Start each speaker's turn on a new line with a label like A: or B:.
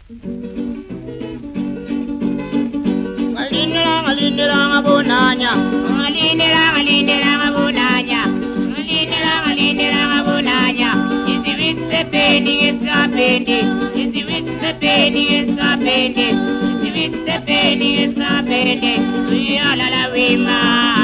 A: Ngalindela bonanya, ngalindela bonanya, ngalindela bonanya. Is the with the penny is carpende, is the with the penny is carpende, is the with the penny is carpende. We all la wima.